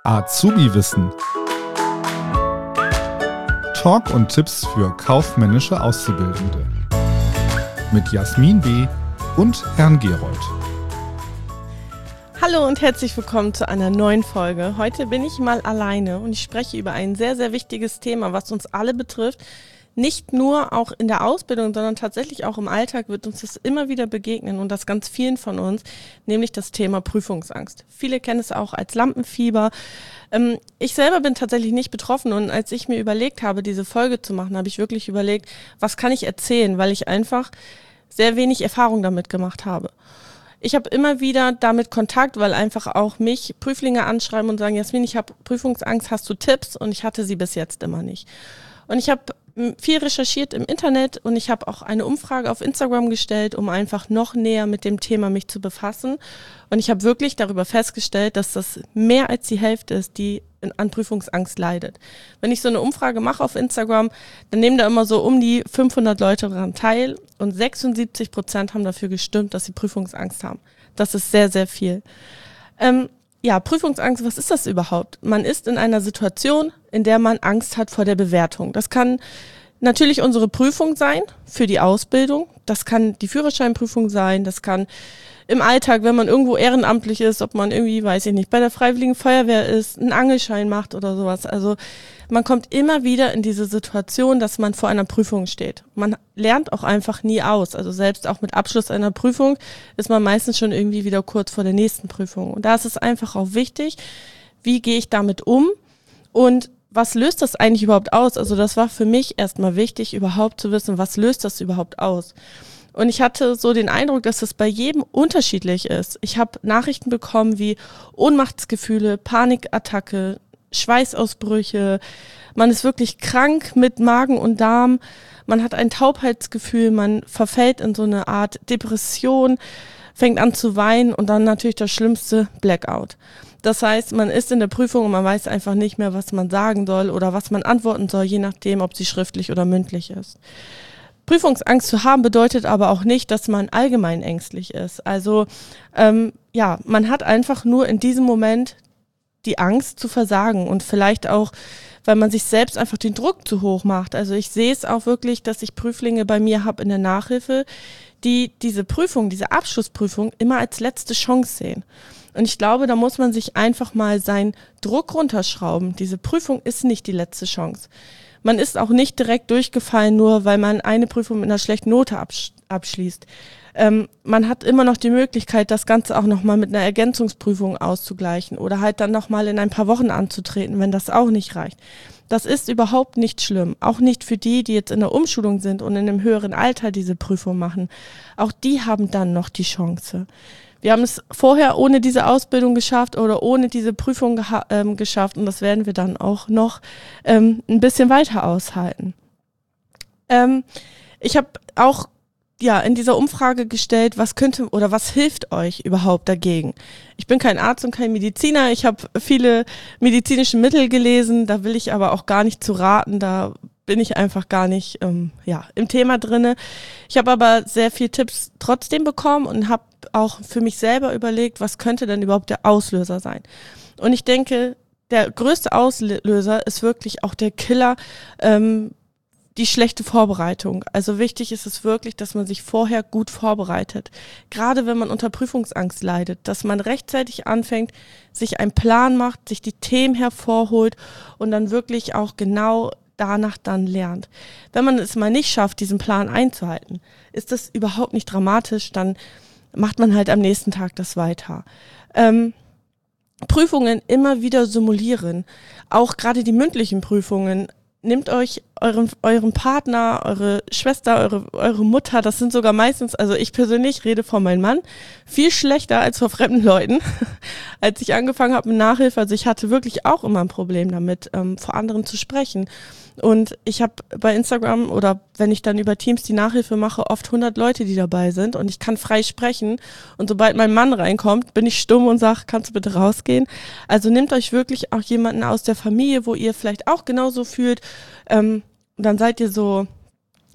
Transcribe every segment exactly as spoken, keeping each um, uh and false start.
Azubi-Wissen. Talk und Tipps für kaufmännische Auszubildende. Mit Jasmin B. und Herrn Gerold. Hallo und herzlich willkommen zu einer neuen Folge. Heute bin ich mal alleine und ich spreche über ein sehr, sehr wichtiges Thema, was uns alle betrifft. Nicht nur auch in der Ausbildung, sondern tatsächlich auch im Alltag wird uns das immer wieder begegnen und das ganz vielen von uns, nämlich das Thema Prüfungsangst. Viele kennen es auch als Lampenfieber. Ähm, ich selber bin tatsächlich nicht betroffen und als ich mir überlegt habe, diese Folge zu machen, habe ich wirklich überlegt, was kann ich erzählen, weil ich einfach sehr wenig Erfahrung damit gemacht habe. Ich habe immer wieder damit Kontakt, weil einfach auch mich Prüflinge anschreiben und sagen, Jasmin, ich habe Prüfungsangst, hast du Tipps? Und ich hatte sie bis jetzt immer nicht. Und ich habe viel recherchiert im Internet und ich habe auch eine Umfrage auf Instagram gestellt, um einfach noch näher mit dem Thema mich zu befassen. Und ich habe wirklich darüber festgestellt, dass das mehr als die Hälfte ist, die an Prüfungsangst leidet. Wenn ich so eine Umfrage mache auf Instagram, dann nehmen da immer so um die fünfhundert Leute daran teil und sechsundsiebzig Prozent haben dafür gestimmt, dass sie Prüfungsangst haben. Das ist sehr, sehr viel. Ähm, Ja, Prüfungsangst, was ist das überhaupt? Man ist in einer Situation, in der man Angst hat vor der Bewertung. Das kann natürlich unsere Prüfung sein für die Ausbildung. Das kann die Führerscheinprüfung sein. Das kann im Alltag, wenn man irgendwo ehrenamtlich ist, ob man irgendwie, weiß ich nicht, bei der Freiwilligen Feuerwehr ist, einen Angelschein macht oder sowas. Also man kommt immer wieder in diese Situation, dass man vor einer Prüfung steht. Man lernt auch einfach nie aus. Also selbst auch mit Abschluss einer Prüfung ist man meistens schon irgendwie wieder kurz vor der nächsten Prüfung. Und da ist es einfach auch wichtig, wie gehe ich damit um und was löst das eigentlich überhaupt aus? Also das war für mich erstmal wichtig, überhaupt zu wissen, was löst das überhaupt aus? Und ich hatte so den Eindruck, dass es bei jedem unterschiedlich ist. Ich habe Nachrichten bekommen wie Ohnmachtsgefühle, Panikattacke, Schweißausbrüche, man ist wirklich krank mit Magen und Darm, man hat ein Taubheitsgefühl, man verfällt in so eine Art Depression, fängt an zu weinen und dann natürlich das Schlimmste, Blackout. Das heißt, man ist in der Prüfung und man weiß einfach nicht mehr, was man sagen soll oder was man antworten soll, je nachdem, ob sie schriftlich oder mündlich ist. Prüfungsangst zu haben bedeutet aber auch nicht, dass man allgemein ängstlich ist. Also ähm, ja, man hat einfach nur in diesem Moment die Angst zu versagen und vielleicht auch, weil man sich selbst einfach den Druck zu hoch macht. Also ich sehe es auch wirklich, dass ich Prüflinge bei mir habe in der Nachhilfe, die diese Prüfung, diese Abschlussprüfung immer als letzte Chance sehen. Und ich glaube, da muss man sich einfach mal seinen Druck runterschrauben. Diese Prüfung ist nicht die letzte Chance. Man ist auch nicht direkt durchgefallen, nur weil man eine Prüfung mit einer schlechten Note absch- abschließt. Ähm, man hat immer noch die Möglichkeit, das Ganze auch nochmal mit einer Ergänzungsprüfung auszugleichen oder halt dann nochmal in ein paar Wochen anzutreten, wenn das auch nicht reicht. Das ist überhaupt nicht schlimm. Auch nicht für die, die jetzt in der Umschulung sind und in einem höheren Alter diese Prüfung machen. Auch die haben dann noch die Chance. Wir haben es vorher ohne diese Ausbildung geschafft oder ohne diese Prüfung geha- ähm, geschafft und das werden wir dann auch noch ähm, ein bisschen weiter aushalten. Ähm, ich habe auch ja in dieser Umfrage gestellt, was könnte oder was hilft euch überhaupt dagegen? Ich bin kein Arzt und kein Mediziner, ich habe viele medizinische Mittel gelesen, da will ich aber auch gar nicht zu raten, da bin ich einfach gar nicht ähm, ja im Thema drinne. Ich habe aber sehr viele Tipps trotzdem bekommen und habe auch für mich selber überlegt, was könnte denn überhaupt der Auslöser sein. Und ich denke, der größte Auslöser ist wirklich auch der Killer, ähm, die schlechte Vorbereitung. Also wichtig ist es wirklich, dass man sich vorher gut vorbereitet. Gerade wenn man unter Prüfungsangst leidet, dass man rechtzeitig anfängt, sich einen Plan macht, sich die Themen hervorholt und dann wirklich auch genau danach dann lernt. Wenn man es mal nicht schafft, diesen Plan einzuhalten, ist das überhaupt nicht dramatisch, dann macht man halt am nächsten Tag das weiter. Ähm, Prüfungen immer wieder simulieren, auch gerade die mündlichen Prüfungen. Nehmt euch euren, euren Partner, eure Schwester, eure, eure Mutter, das sind sogar meistens, also ich persönlich rede von meinem Mann, viel schlechter als vor fremden Leuten. Als ich angefangen habe mit Nachhilfe, also ich hatte wirklich auch immer ein Problem damit, ähm, vor anderen zu sprechen. Und ich habe bei Instagram oder wenn ich dann über Teams die Nachhilfe mache, oft hundert Leute, die dabei sind und ich kann frei sprechen. Und sobald mein Mann reinkommt, bin ich stumm und sage, kannst du bitte rausgehen? Also nehmt euch wirklich auch jemanden aus der Familie, wo ihr vielleicht auch genauso fühlt. Ähm, dann seid ihr so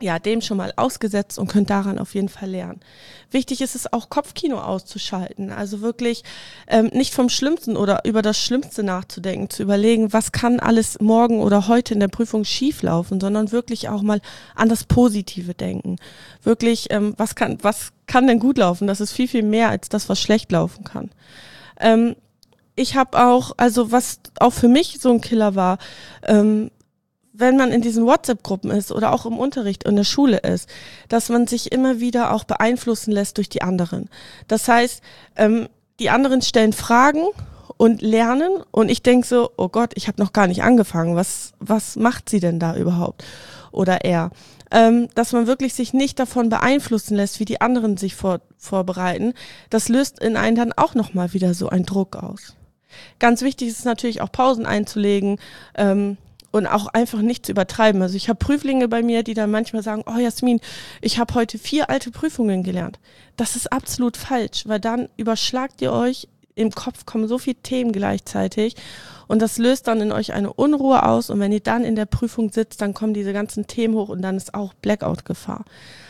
ja, dem schon mal ausgesetzt und könnt daran auf jeden Fall lernen. Wichtig ist es auch, Kopfkino auszuschalten, also wirklich ähm, nicht vom Schlimmsten oder über das Schlimmste nachzudenken, zu überlegen, was kann alles morgen oder heute in der Prüfung schieflaufen, sondern wirklich auch mal an das Positive denken. Wirklich, ähm, was kann, was kann denn gut laufen? Das ist viel, viel mehr als das, was schlecht laufen kann. Ähm, ich habe auch, also was auch für mich so ein Killer war, ähm, wenn man in diesen WhatsApp-Gruppen ist oder auch im Unterricht in der Schule ist, dass man sich immer wieder auch beeinflussen lässt durch die anderen. Das heißt, ähm, die anderen stellen Fragen und lernen und ich denke so, oh Gott, ich habe noch gar nicht angefangen, was, was macht sie denn da überhaupt? Oder er. Ähm, dass man wirklich sich nicht davon beeinflussen lässt, wie die anderen sich vor, vorbereiten, das löst in einen dann auch nochmal wieder so einen Druck aus. Ganz wichtig ist natürlich auch Pausen einzulegen, ähm, und auch einfach nicht zu übertreiben. Also ich habe Prüflinge bei mir, die dann manchmal sagen, oh Jasmin, ich habe heute vier alte Prüfungen gelernt. Das ist absolut falsch, weil dann überschlagt ihr euch, im Kopf kommen so viele Themen gleichzeitig und das löst dann in euch eine Unruhe aus und wenn ihr dann in der Prüfung sitzt, dann kommen diese ganzen Themen hoch und dann ist auch Blackout-Gefahr.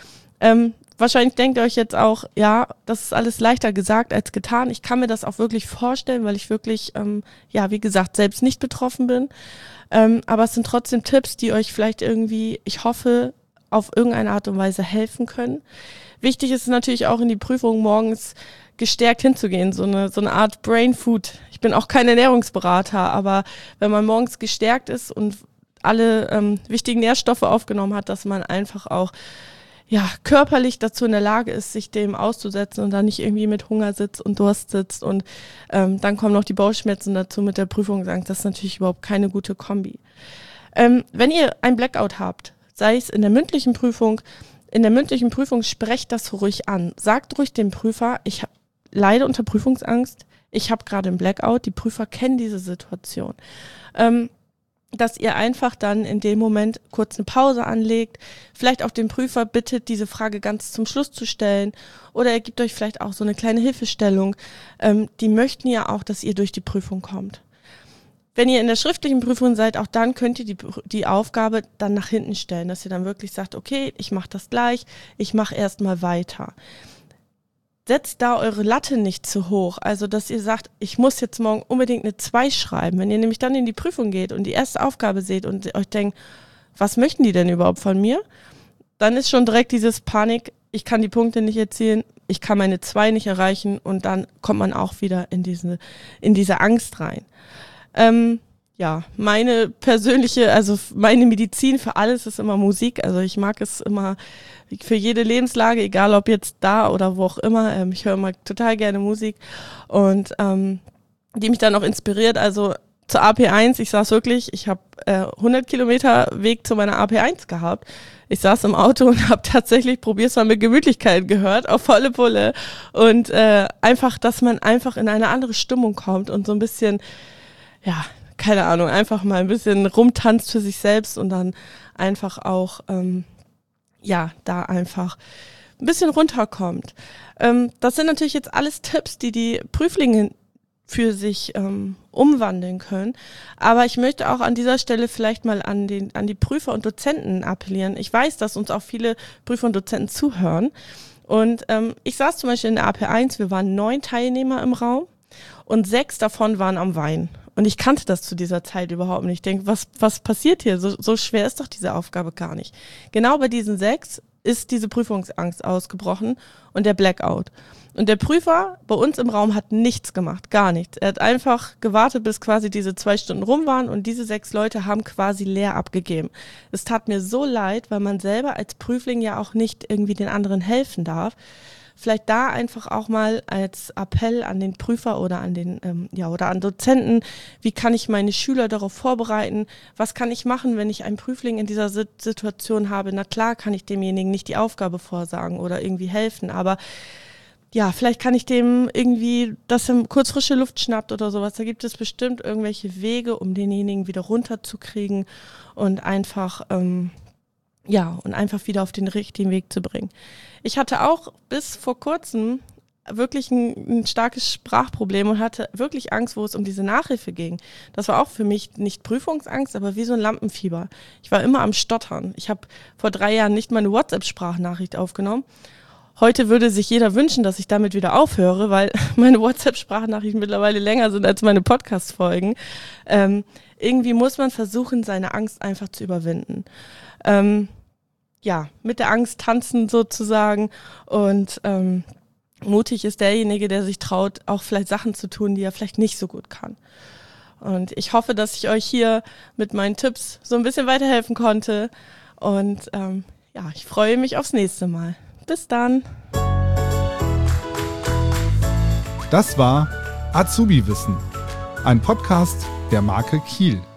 Ähm, wahrscheinlich denkt ihr euch jetzt auch, ja, das ist alles leichter gesagt als getan. Ich kann mir das auch wirklich vorstellen, weil ich wirklich, ähm, ja, wie gesagt, selbst nicht betroffen bin. Ähm, aber es sind trotzdem Tipps, die euch vielleicht irgendwie, ich hoffe, auf irgendeine Art und Weise helfen können. Wichtig ist es natürlich auch in die Prüfung morgens gestärkt hinzugehen, so eine, so eine Art Brain Food. Ich bin auch kein Ernährungsberater, aber wenn man morgens gestärkt ist und alle ähm, wichtigen Nährstoffe aufgenommen hat, dass man einfach auch ja, körperlich dazu in der Lage ist, sich dem auszusetzen und dann nicht irgendwie mit Hunger sitzt und Durst sitzt und ähm, dann kommen noch die Bauchschmerzen dazu mit der Prüfung, sagen, das ist natürlich überhaupt keine gute Kombi. Ähm, wenn ihr ein Blackout habt, sei es in der mündlichen Prüfung, in der mündlichen Prüfung sprecht das ruhig an. Sagt ruhig dem Prüfer, ich leide unter Prüfungsangst, ich habe gerade einen Blackout, die Prüfer kennen diese Situation. Ähm, dass ihr einfach dann in dem Moment kurz eine Pause anlegt, vielleicht auch den Prüfer bittet, diese Frage ganz zum Schluss zu stellen oder er gibt euch vielleicht auch so eine kleine Hilfestellung. Ähm, die möchten ja auch, dass ihr durch die Prüfung kommt. Wenn ihr in der schriftlichen Prüfung seid, auch dann könnt ihr die, die Aufgabe dann nach hinten stellen, dass ihr dann wirklich sagt, okay, ich mache das gleich, ich mache erstmal weiter. Setzt da eure Latte nicht zu hoch, also dass ihr sagt, ich muss jetzt morgen unbedingt eine zwei schreiben. Wenn ihr nämlich dann in die Prüfung geht und die erste Aufgabe seht und euch denkt, was möchten die denn überhaupt von mir? Dann ist schon direkt dieses Panik, ich kann die Punkte nicht erzielen, ich kann meine zwei nicht erreichen und dann kommt man auch wieder in diese, in diese Angst rein. Ähm, ja, meine persönliche, also meine Medizin für alles ist immer Musik. Also ich mag es immer für jede Lebenslage, egal ob jetzt da oder wo auch immer. Ähm, ich höre immer total gerne Musik und ähm, die mich dann auch inspiriert. Also zur A P eins, ich saß wirklich, ich habe äh, hundert Kilometer Weg zu meiner A P eins gehabt. Ich saß im Auto und habe tatsächlich, probier's mal mit Gemütlichkeit gehört, auf volle Pulle. Und äh, einfach, dass man einfach in eine andere Stimmung kommt und so ein bisschen, ja, keine Ahnung, einfach mal ein bisschen rumtanzt für sich selbst und dann einfach auch, ähm, ja, da einfach ein bisschen runterkommt. Ähm, das sind natürlich jetzt alles Tipps, die die Prüflinge für sich ähm, umwandeln können. Aber ich möchte auch an dieser Stelle vielleicht mal an den an die Prüfer und Dozenten appellieren. Ich weiß, dass uns auch viele Prüfer und Dozenten zuhören. Und ähm, ich saß zum Beispiel in der A P eins, wir waren neun Teilnehmer im Raum und sechs davon waren am Weinen. Und ich kannte das zu dieser Zeit überhaupt nicht. Ich denke, was, was passiert hier? So, so schwer ist doch diese Aufgabe gar nicht. Genau bei diesen sechs ist diese Prüfungsangst ausgebrochen und der Blackout. Und der Prüfer bei uns im Raum hat nichts gemacht, gar nichts. Er hat einfach gewartet, bis quasi diese zwei Stunden rum waren und diese sechs Leute haben quasi leer abgegeben. Es tat mir so leid, weil man selber als Prüfling ja auch nicht irgendwie den anderen helfen darf. Vielleicht da einfach auch mal als Appell an den Prüfer oder an den ähm, ja oder an Dozenten, wie kann ich meine Schüler darauf vorbereiten? Was kann ich machen, wenn ich einen Prüfling in dieser Situation habe? Na klar, kann ich demjenigen nicht die Aufgabe vorsagen oder irgendwie helfen, aber ja, vielleicht kann ich dem irgendwie, dass er kurz frische Luft schnappt oder sowas. Da gibt es bestimmt irgendwelche Wege, um denjenigen wieder runterzukriegen und einfach ähm, ja, und einfach wieder auf den richtigen Weg zu bringen. Ich hatte auch bis vor kurzem wirklich ein, ein starkes Sprachproblem und hatte wirklich Angst, wo es um diese Nachhilfe ging. Das war auch für mich nicht Prüfungsangst, aber wie so ein Lampenfieber. Ich war immer am Stottern. Ich habe vor drei Jahren nicht meine WhatsApp-Sprachnachricht aufgenommen. Heute würde sich jeder wünschen, dass ich damit wieder aufhöre, weil meine WhatsApp-Sprachnachrichten mittlerweile länger sind als meine Podcast-Folgen. Ähm, irgendwie muss man versuchen, seine Angst einfach zu überwinden. Ähm, ja, mit der Angst tanzen sozusagen und ähm, mutig ist derjenige, der sich traut, auch vielleicht Sachen zu tun, die er vielleicht nicht so gut kann. Und ich hoffe, dass ich euch hier mit meinen Tipps so ein bisschen weiterhelfen konnte. Und ähm, ja, ich freue mich aufs nächste Mal. Bis dann. Das war Azubi Wissen, ein Podcast der Marke Kiel.